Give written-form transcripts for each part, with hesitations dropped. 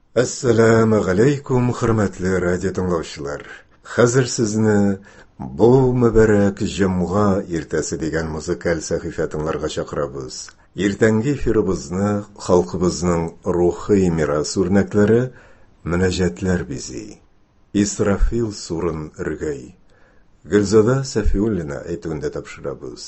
Assalamu alaykum hurmatli radio tinglovchilar. Hozir sizni bu muborak jumg'a ertasi degan muzikal sahifatinglarga chaqiramiz. Ertangi efirimizni xalqimizning ruhiy meros o'rnaklari munajatlar bizi. Israfil surun irgay. Gulzoda Safiullina aytunda topshiramiz.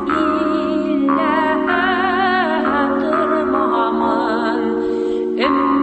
In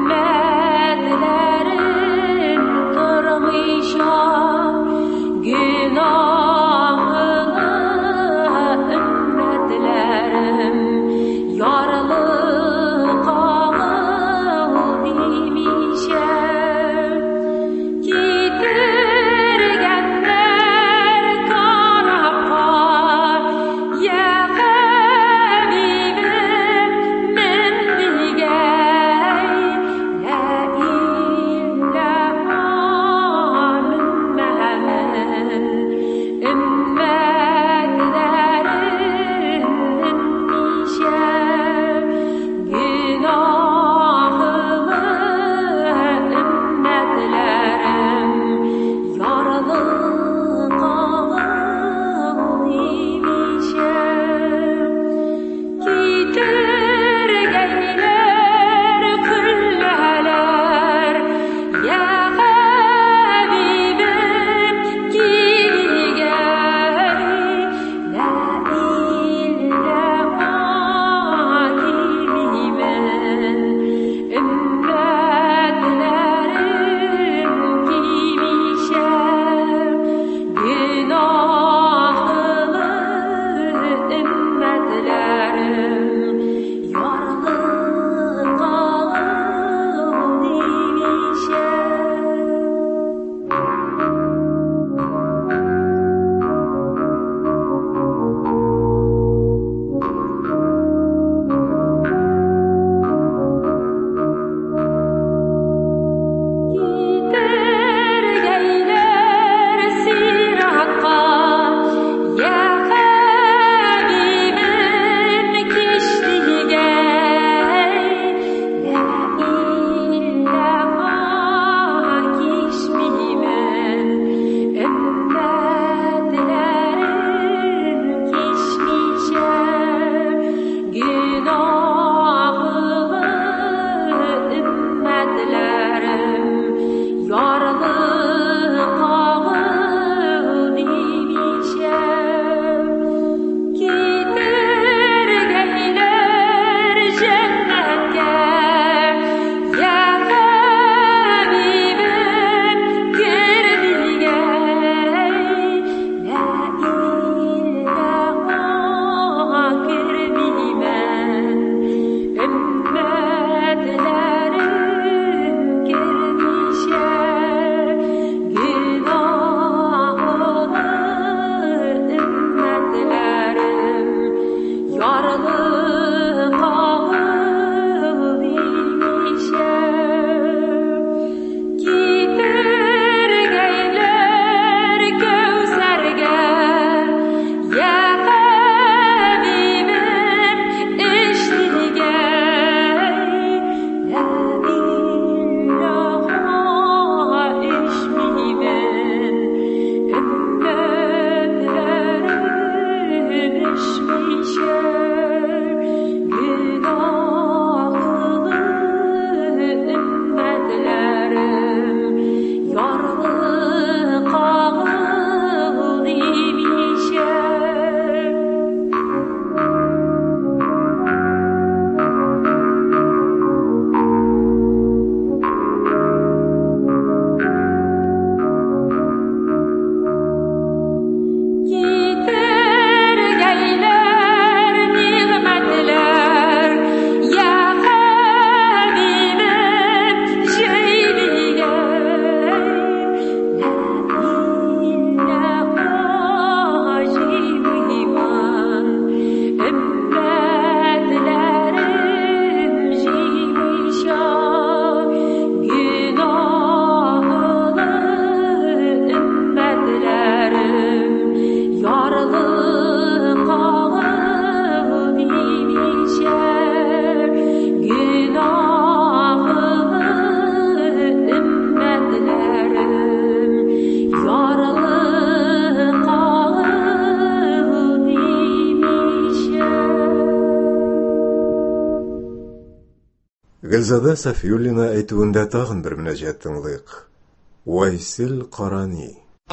Гөлзада Сафиуллина әйтүендә тагын бер мөнәҗәт тыңлыйк. Вайсел Карани.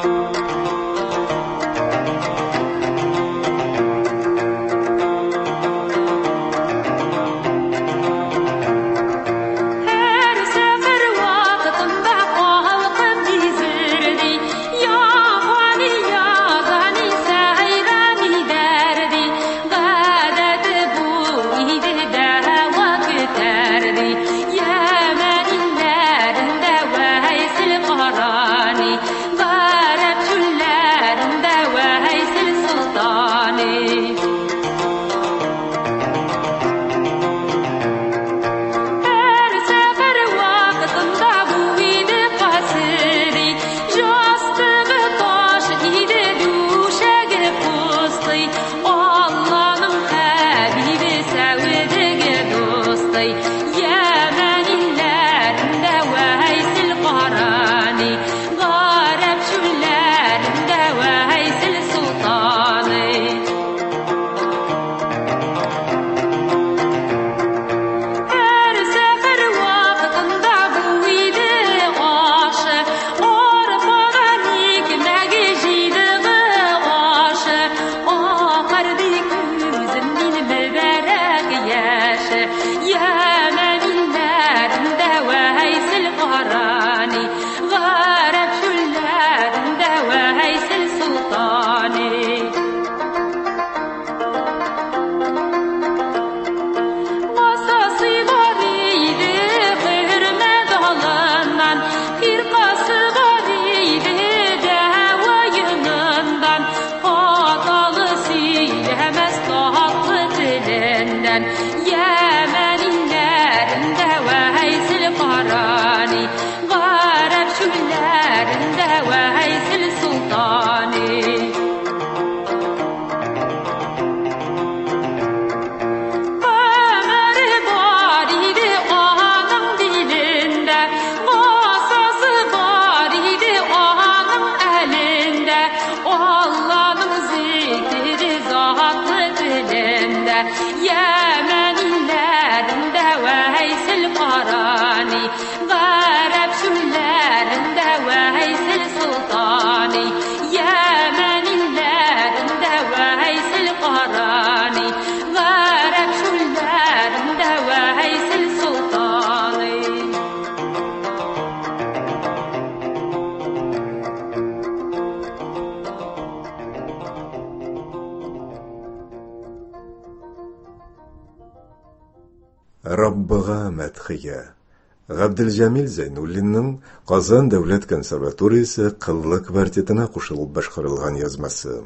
Раббыга мәдхия. Габделҗамил Зәйнуллинның Казан дәүләт консерваториясе кыллы квартетына кушылып башкарылган язмасы.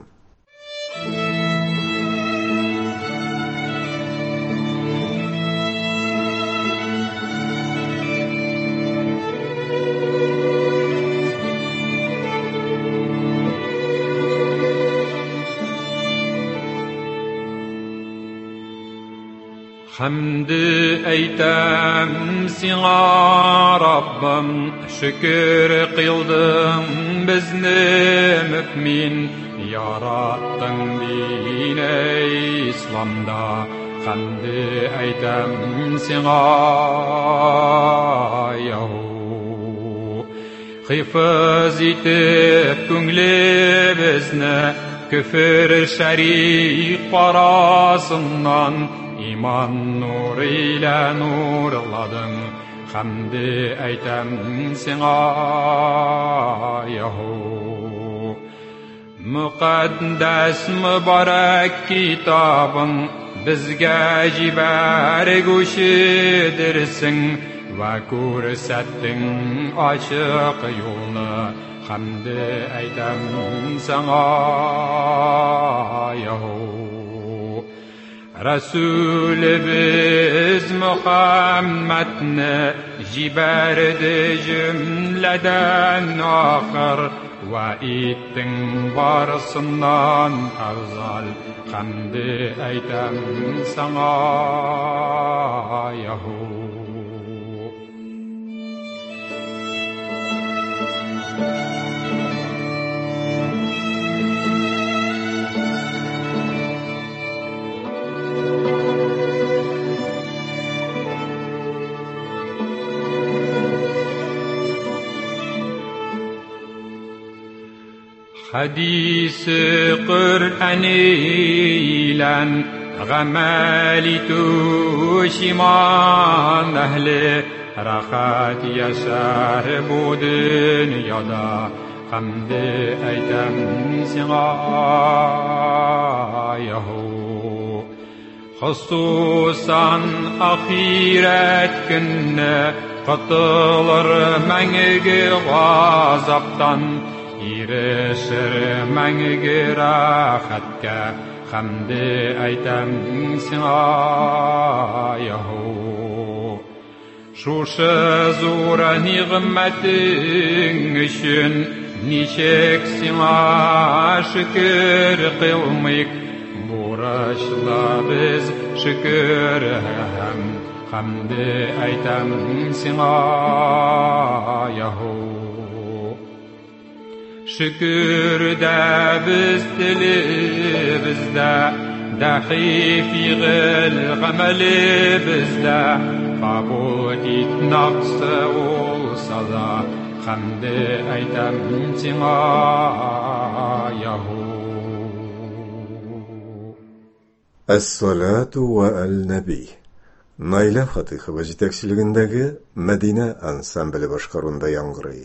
Hamd eytem sina Rabbim, şükür kıldım bizni mümin yarattın dine İslamda. Hamd eytem sina yahu, hifz etip könlimizni küfür şerik parasından. İman nur ile nurladın, hamd eytem sana yahu. Mukaddes mübarek kitabın bizge jiberguşidirsin ve көрсеттің açık yolunu, hamd eytem sana yahu. Resulübiz Muhammed'ni jiberdi cümleden ahir ve ettin barısından afzal, hamd eytem sana yahu. حديث قرآنيلا غمالي توشمان أهلي رخات يسار بودن يدا قمد أيتم سغايه خصوصا أخيرات كنا قطلر منغ غازبطان يرسر منغ راحتك خمد أيتم سغايه شوش زورا نغمتين شن نشك سما شكر قومك بورش لابز شكر هم خمد أيتم سغايه شكر دابز تلبزدا دحي في غل غمل بزدا قابوتيت نقص والصدا خمد أيتم سغايه الصلاة والنبي Найла Фатыхова жетекчилигиндеги Мәдина ансамблі башкаруунда яңгырый.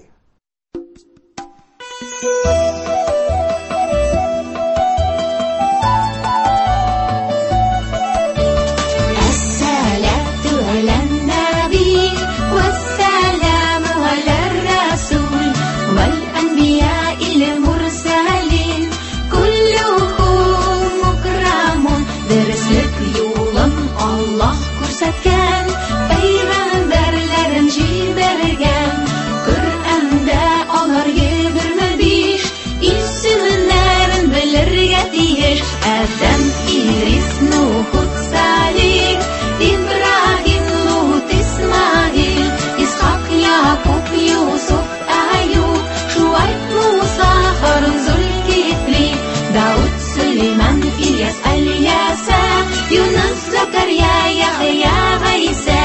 Adam, Idris, Nuh, Salih, Ibrahim, Lut, Ismail, Ishaq, Yaqub, Yusuf, Ayub, Shuaib, Musa, Harun, Zulkifli, Daud, Suleiman, Ilyas, Al-Yasa, Yunus, Zakaria, Yahya, Isa,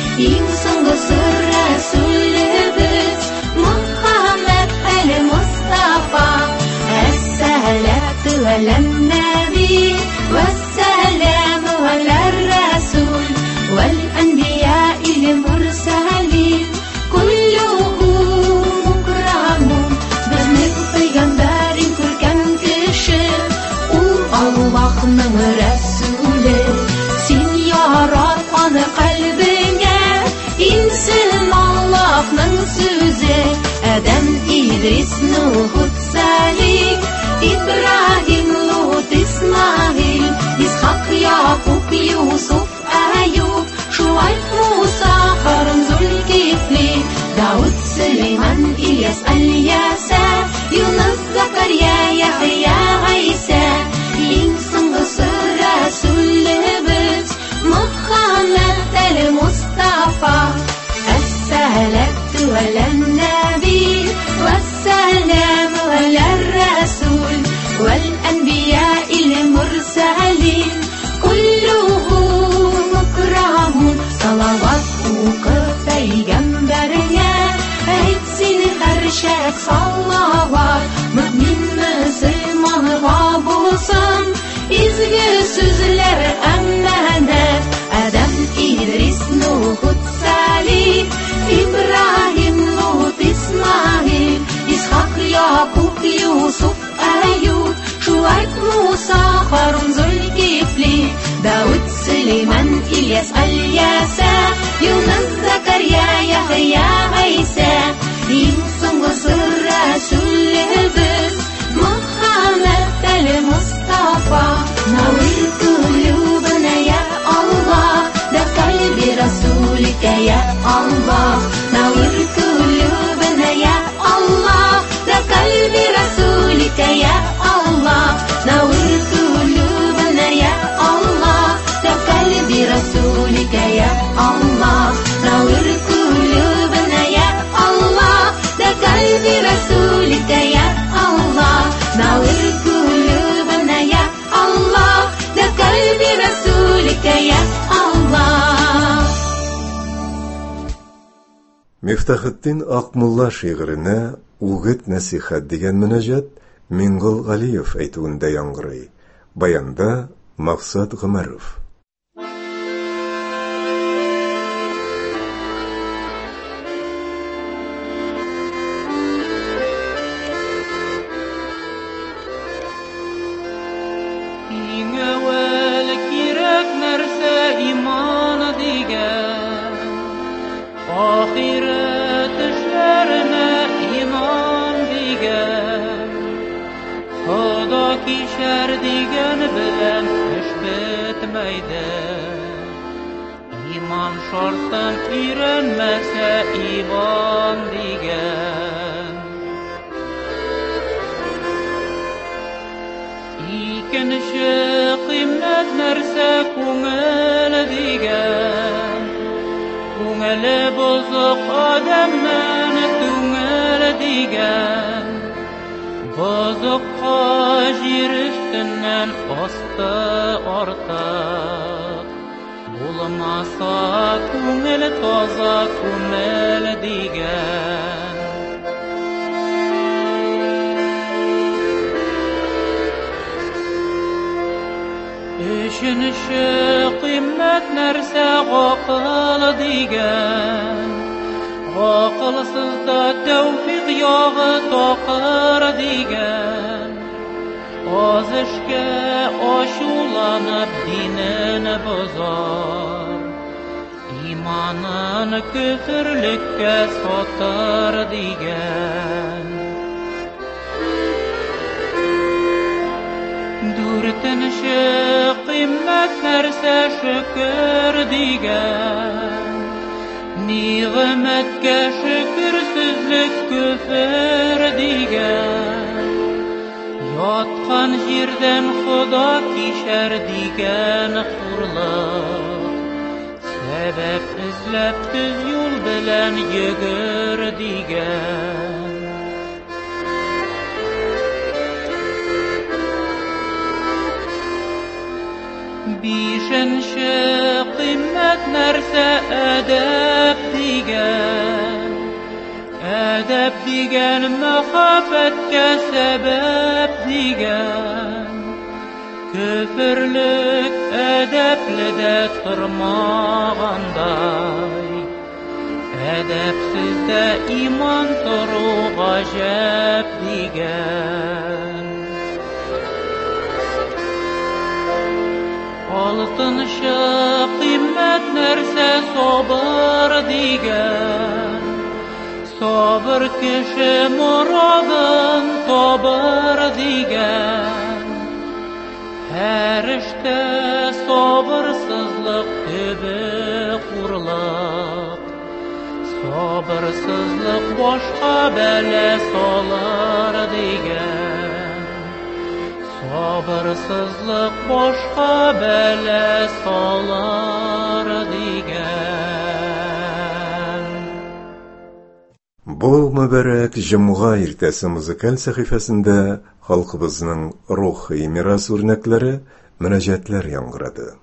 Yusuf, Rasulübüz, Muhammed, Al-Mustafa, As-salatu ala-nabi والسلام على الرسول والأنبياء المرسلين كلهم مكرم بنك پیغمبرین كركن كشي Allah'ın Resulü Sen yarat anı kalbine İnsin Allah'ın sözü Adam, İdris, Nuh, Salih İbrahim, Lut, İsmail İshak, Yaqub, Yusuf, Ayub Shuaib, Musa, Harun, Zulkifli Daud, Suleiman, İlyas, Al-Yasa Yunus, Zakaria, Yahya, Isa En songusu Resulübüz Muhammed el-Mustafa Es-salatu ala-nabi والسلام على الرسول والأنبياء المرسلين كلهم مكرم صلوات وقر پیغمبرine etsin her şek salavat mümin Müslüman'a bulsun izgi sözler emanet Adam, İdris, Nuh, Salih İbrahim, Lut, İsmail İshak, Yaqub, Yusuf, Ayub Shuaib, Musa, Harun, Zulkifli Daud, Suleiman, İlyas, Al-Yasa Yunus, Zakaria, Yahya, Isa En songusu Resulübüz Muhammed el-Mustafa Nawir kulubuna ya Allah Da kalbi Rasulika ya Allah Nawir kulubuna ya Allah Da kalbi Rasulika ya Allah Nawir kulubuna ya Allah Da kalbi Rasulika ya Allah Nawir kulubuna ya Allah Da kalbi Rasulika ya Allah Nawir kulubuna ya Allah Da kalbi Rasulika ya Allah Мифтахетдин Акмулла шигыренә «Угыт-насихат» дигән мөнәҗәт Мингыл Галиев әйтүендә яңгырый. Баянда Мақсат Гомәров. İman şarttan öğrenmese iman digen. İkinci kıymet nerse kungel digen. Kungeli bozuk adamın tungel digen. Bozukka jir üstünden astı ortak. Bulmasa kungel toza kungel digen. Üçüncü kıymet nerse akıl digen. Akılsızda tevfik yağı takır digen. Az işke aşulanıp dinini bozar. İmanını küfürlükke satır digen. Dürtünüşü kıymet nerse şükür digen. Nimetke şükürsüzlük küfür digen. Yatkan jirden Xuda kişer digen hurluk. Sebep izlep düz yol bilen yürür digen. Beşinci kıymet nerse edep digen. Edep digen mehafetke sebep digen. Küfürlük edepli de tırmağanday. Edepsiz de iman turu gacep digen. Altınşı kıymet nerse sabır digen. Sabır kişi muradın tabır digen. Her işte sabırsızlık tübü kurluk. Sabırsızlık başka bele salar digen. Sabırsızlık başka bele salar digen. Bu mübarek Cumğa irtesi muzikal sahifasında halkımızın ruhi miras örnekleri, münacatlar yankıradı.